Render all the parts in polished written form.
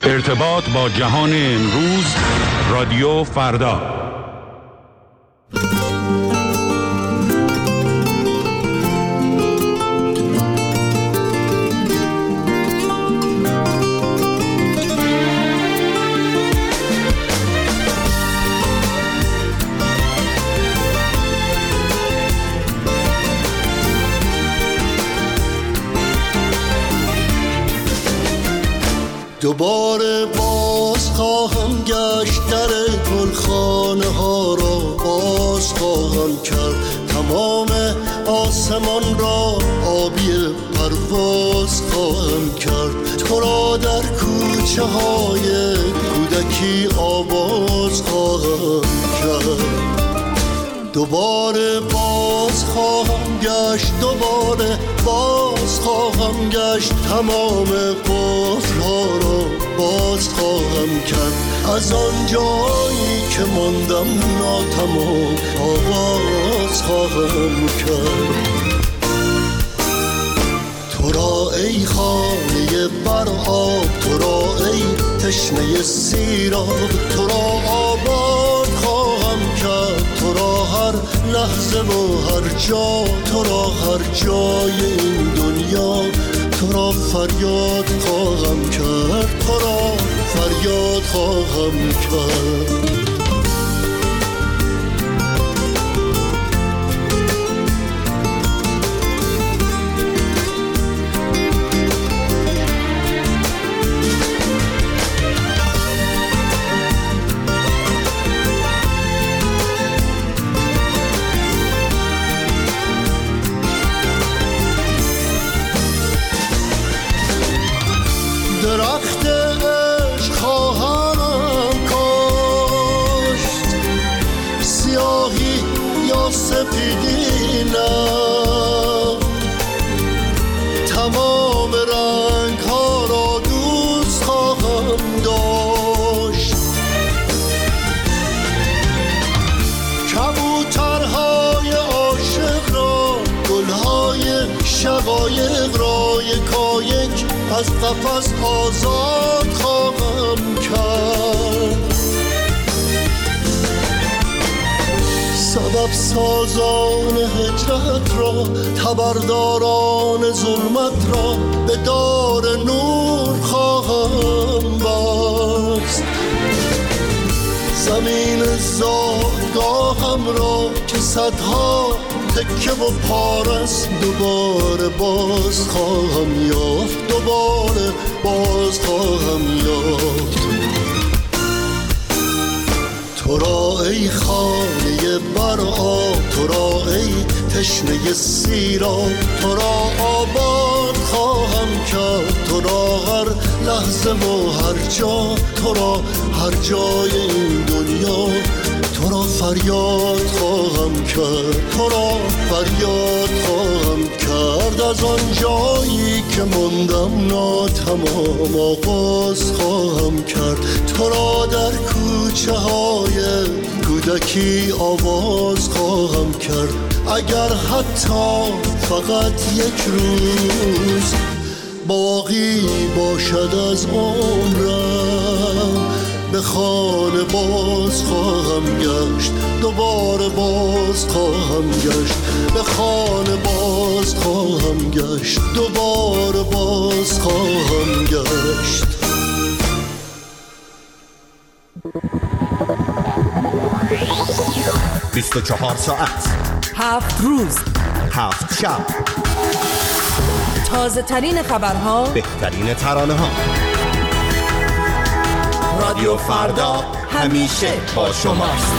ارتباط با جهان امروز، رادیو فردا. دوباره باز خواهم گشت، در گلخانه ها را باز خواهم کرد، تمام آسمان را آبی پرواز خواهم کرد، تو را در کوچه های کودکی آواز خواهم کرد. دوباره باز خواهم گشت، دوباره باز خواهم گشت، تمام قفل‌ها را باز خواهم کرد، از آن جایی که ماندم ناتمام آواز خواهم کرد. تو را ای خانه بر آب، تو را ای تشنه سیراب، تو را آباد خواهم کرد، تو را هر لحظه و هر جا، تو را هر جای این دنیا، تو را فریاد خواهم کرد، تو را فریاد خواهم کرد. درخت عشق خواهم کاشت، سیاهی یا سپیدی نه، تمام رنگ ها را دوست خواهم داشت، کبوترهای عاشق را، گلهای شقایق را یکایک از قفس آزاد خواهم کرد، سبب سازان هجرت را، تبرداران ظلمت را به دار نور خواهم بست، زمین زادگاهم را که صدها تکه و پارست دوباره باز خواهم یافت، دوباره باز خواهم یافت. تو را ای خانه بر آب، تو را ای تشنه سیراب، تو را آباد خواهم کرد، تو را هر لحظه و هر جا، تو را هر جای این دنیا، تو را فریاد خواهم کرد، تو را فریاد خواهم کرد، از آن جایی که ماندم ناتمام آغاز خواهم کرد، تو را در کوچه های کودکی آواز خواهم کرد، اگر حتی فقط یک روز باقی باشد از عمرم، به خانه باز خواهم گشت، دوباره باز خواهم گشت، به خانه باز خواهم گشت، دوباره باز خواهم گشت. 24 ساعت 7 روز 7 شب، تازه ترین خبرها، بهترین ترانه ها. رادیو فردا همیشه با شماست.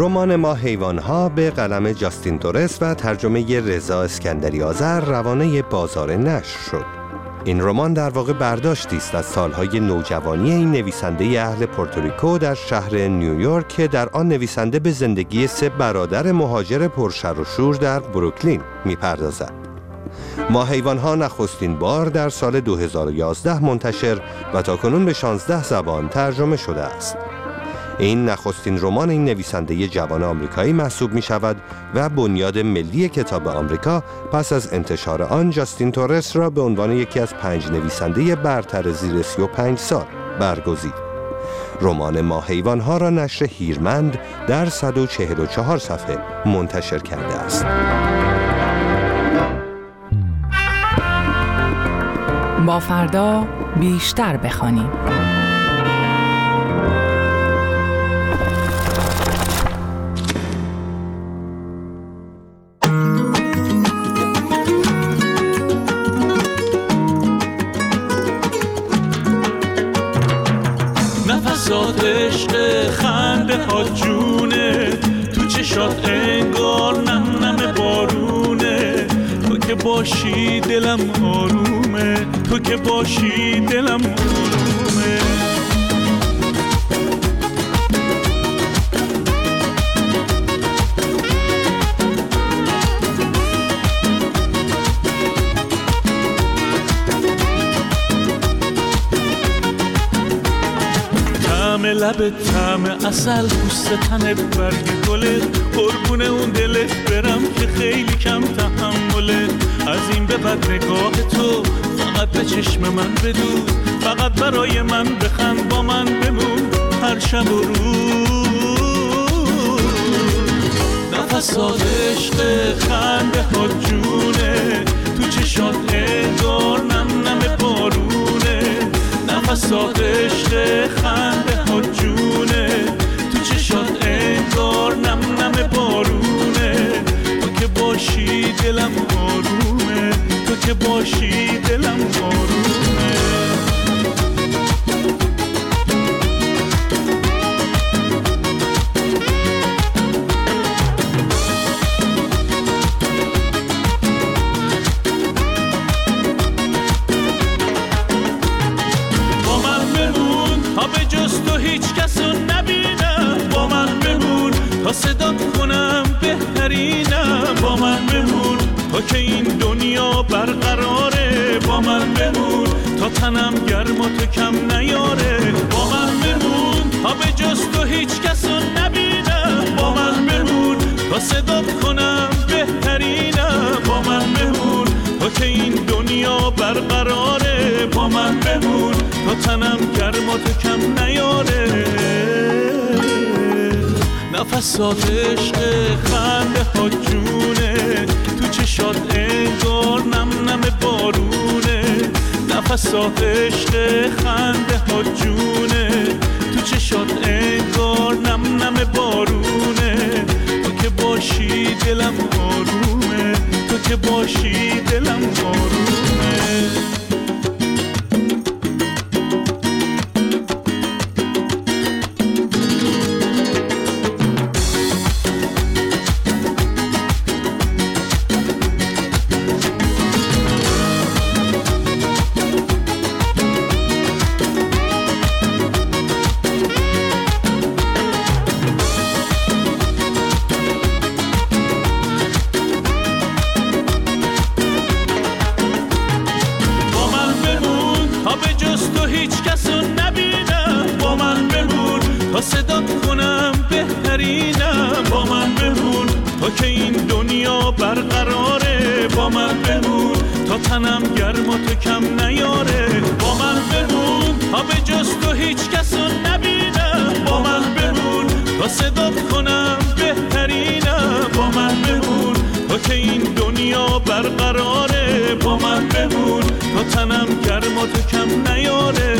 رمان ما حیوان‌ها به قلم جاستین تورس و ترجمه رضا اسکندری آذر روانه بازار نشر شد. این رمان در واقع برداشتی است از سالهای نوجوانی این نویسنده اهل پورتوریکو در شهر نیویورک که در آن نویسنده به زندگی 3 برادر مهاجر پرشر و شور در بروکلین می‌پردازد. ما حیوان‌ها نخستین بار در سال 2011 منتشر و تاکنون به 16 زبان ترجمه شده است. این نخستین رمان این نویسنده جوان آمریکایی محسوب می شود و بنیاد ملی کتاب آمریکا پس از انتشار آن جاستین تورس را به عنوان یکی از 5 نویسنده برتر زیر 35 سال برگزید. رمان ما حیوان‌ها را نشر هیرمند در 144 صفحه منتشر کرده است. با فردا بیشتر بخوانیم. نفسات عشق خنده ها جونه، تو چشات انگار نم نم بارونه. تو که باشی دلم آرومه، تو که باشی دلم آرومه. لبت طعم عسل، پوست تنت برگ گله، قربون اون دلت برم که خیلی کم تحمله. از این به بعد نگاه تو فقط به چشم من بدوز، فقط برای من بخند، با من بمون هر شب و روز. نفسات عشق خنده ها جونه، تو چشات انگار نم نم بارونه. نفسات عشق خنده ها جونه، تو چشات انگار نم نم بارونه. تو که باشی دلم آرومه، تو که باشی دلم آرومه. تا صدات کنم بهترینم، با من بمون تا که این دنیا برقراره. با من بمون تا تنم گرم و تو کم نیاره. با من بمون تا به جز تو هیچ کسو نبینم. با من بمون تا صدات کنم بهترینم. با من بمون تا که این دنیا برقراره. با من بمون تا تنم گرم و تو کم نیاره. نفسات عشق خنده ها جونه، تو چشات انگار نم نم بارونه. نفسات عشق خنده ها جونه، تو چشات انگار نم نم بارونه. تو که باشی دلم آرومه، تو که باشی دلم آرومه. تنم گرم و تو کم نیاره. با من بمون تا به جز تو هیچ کسو نبینم. با من بمون تا صدات کنم بهترینم. با من بمون تا که این دنیا برقراره. با من بمون تا تنم گرم و تو کم نیاره.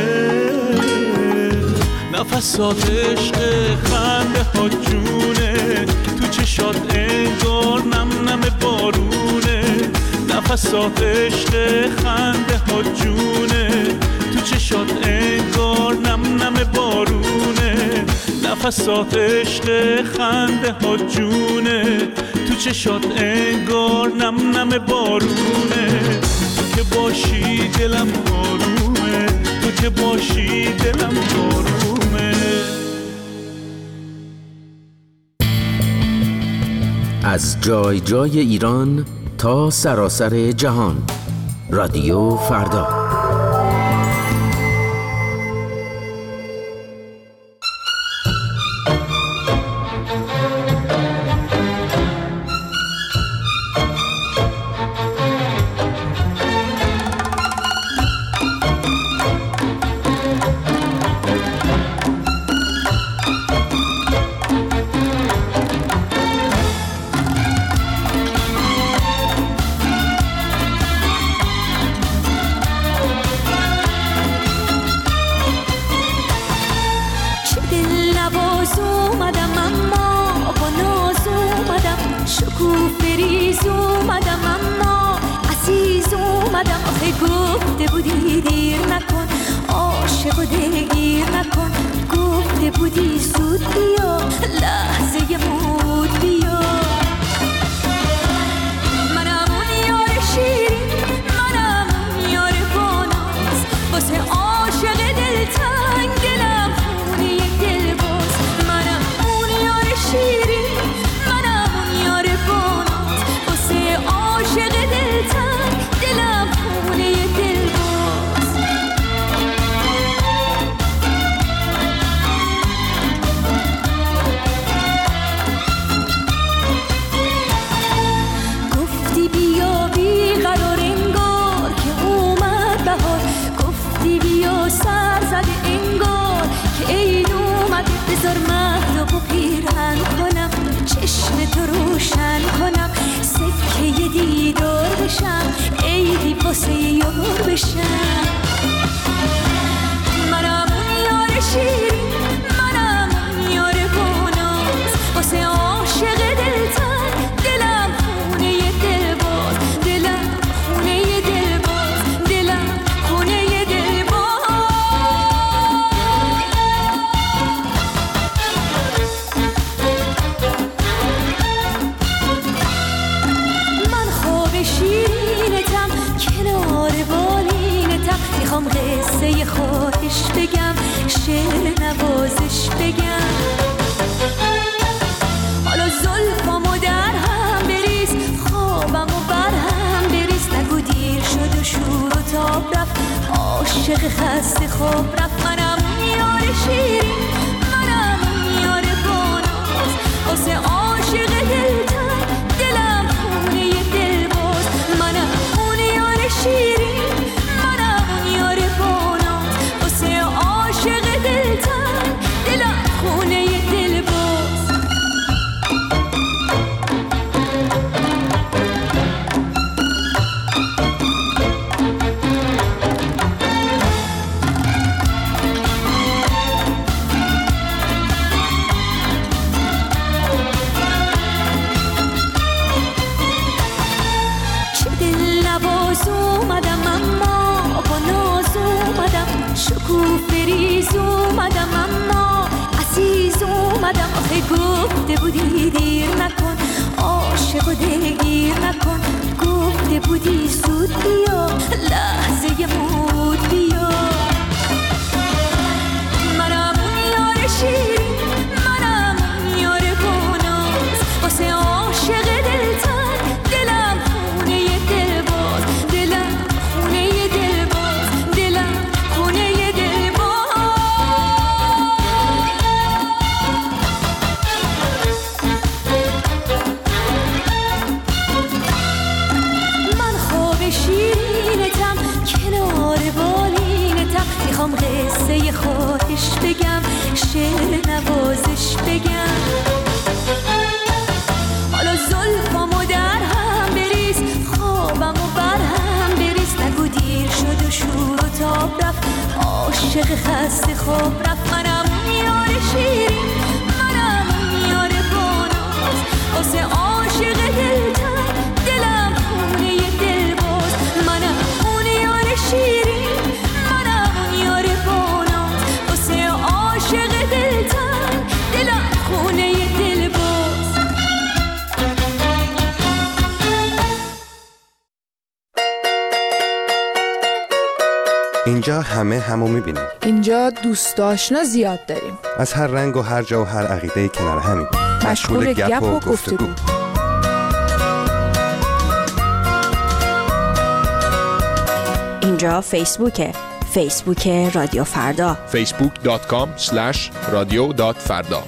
نفسات عشق خنده ها جونه، تو چشات انگار نم نم بارونه. نفسات عشق خنده ها جونه، تو چشات انگار نم نم بارونه. نفسات عشق خنده ها جونه، تو چشات انگار نم نم بارونه. تو که باشی دلم آرومه، تو که باشی دلم آرومه. از جای جای ایران تا سراسر جهان، رادیو فردا. دل اینجا همه همو میبینیم. اینجا دوست آشنا زیاد داریم. از هر رنگ و هر جا و هر عقیده کنار همین. مشغول گپ و گفتگو. اینجا فیسبوکه. فیسبوک رادیو فردا. facebook.com/radio.farda.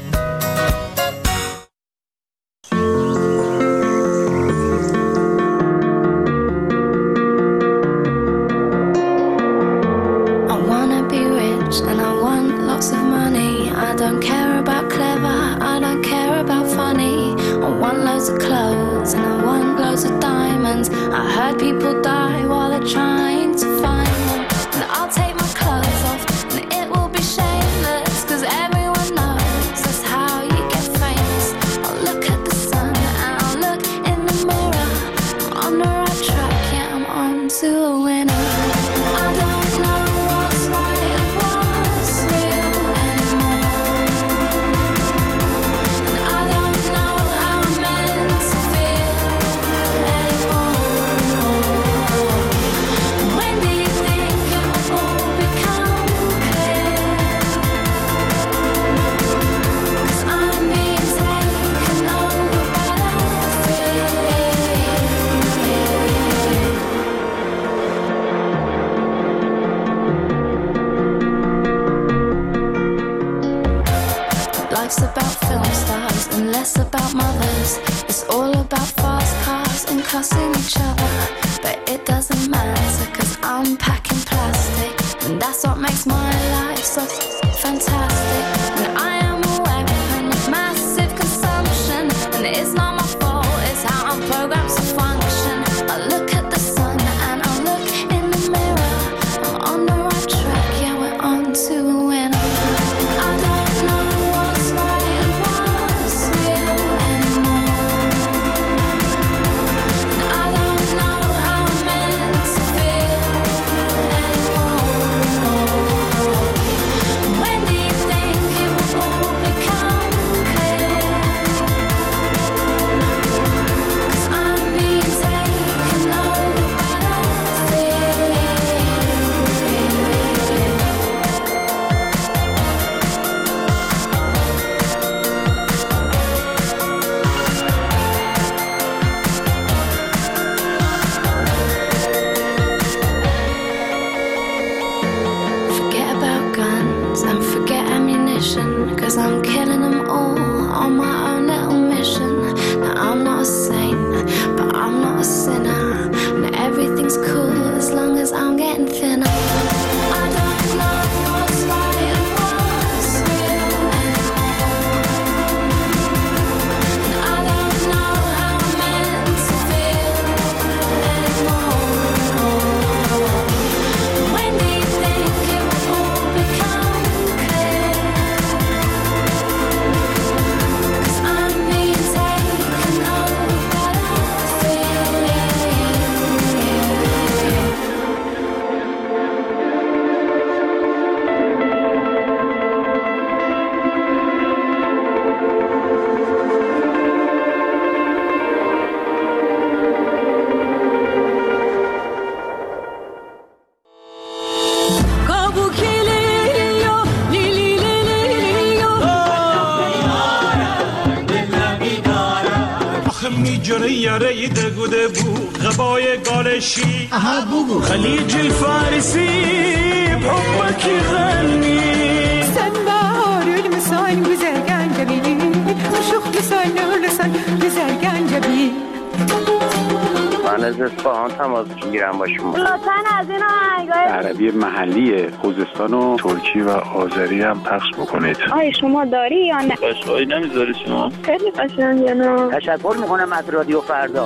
یاره دگوده بو غبای گالشی خلیج الفارسی بحبك غني سنبار المسان güzel جبي وشوخ لسان لسان güzel جبي من از اصفهان تماس میگیرم با شما. لطفاً از این آهنگای عربی محلی خوزستان و ترکی و آذری هم پخش بکنید. آیا شما داری یا نه؟ قشنگی نمیذاری شما؟ خیلی قشنگه نه. تشکر میکنم از رادیو فردا.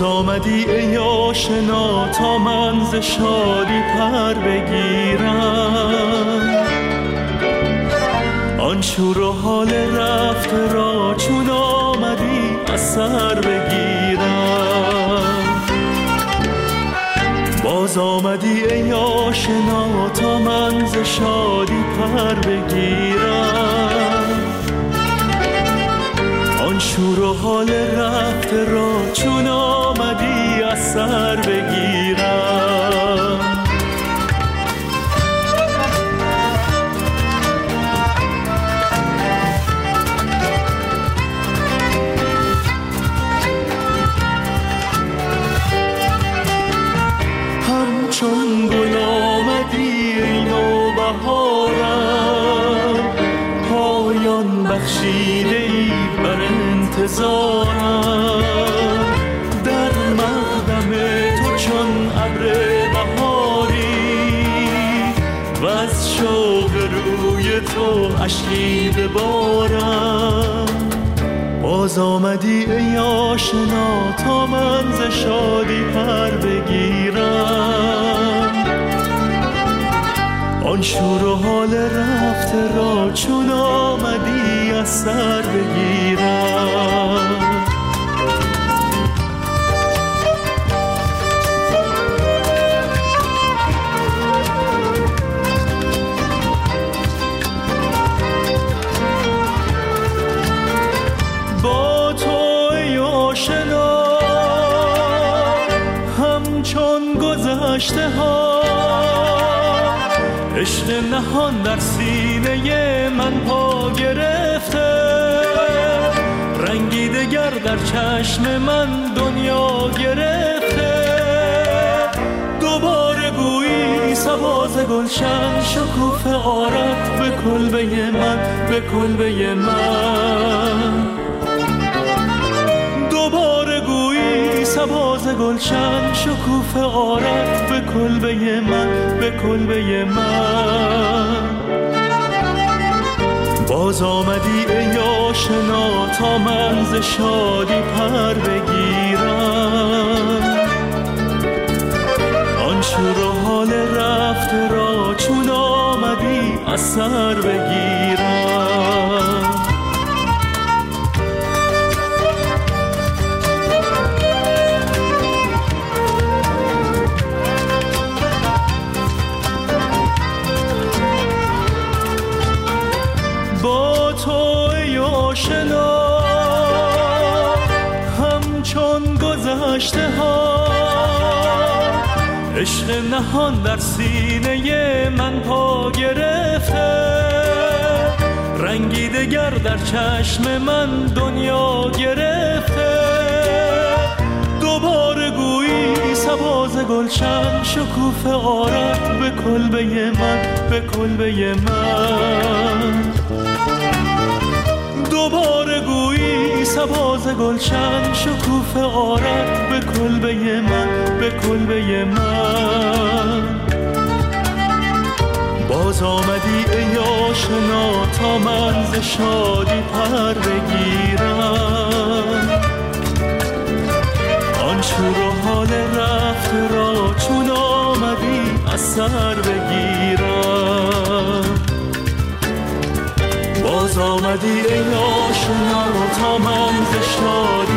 باز آمدی ای آشنا تا من ز شادی پر بگیرم، آن شور و حال رفته را چون آمدی از سر بگیرم. باز آمدی ای آشنا تا من ز شادی پر بگیرم، آن شور و حال رفته را چون آمدی از سر بگیرم. همچون گل آمدی ای نوبهارم، پایان بخشیده ای بر انتظارم، در مقدم تو چون ابر بهاری و از شوق روی تو اشکی ببارم. باز آمدی ای آشنا تا من ز شادی پر بگیرم، آن شور و حال رفته را چون آمدی از سر بگیرم. با تو ای آشنا همچون گذشته ها، عشق نهان در سینه من پا گرفته، رنگی دگر در چشم من دنیا گرفته. دوباره گویی سباز گلشن شکوفه آرد به کلبه من، به کلبه من. دوباره گویی سباز گلشن شکوفه آرد به کلبه من، به کلبه من. باز آمدی ای آشنا تا من ز شادی پر بگیرم، آن شور و حال رفته را چون آمدی از سر بگیرم. با تو ای آشنا همچون گذشته ها، عشق نهان در سینه من پا گرفته، رنگی دگر در چشم من دنیا گرفته. دوباره گویی سباز گلشن شکوفه آرد به کلبه من، به کلبه من. دوباره گویی سباز گلشن شکوفه آرد به کلبه من، به کلبه من. باز آمدی ای آشنا تا من ز شادی پر بگیرم، آن شور و حال رفته را چون آمدی از سر بگیرم. باز آمدی ای آشنا تا من ز شادی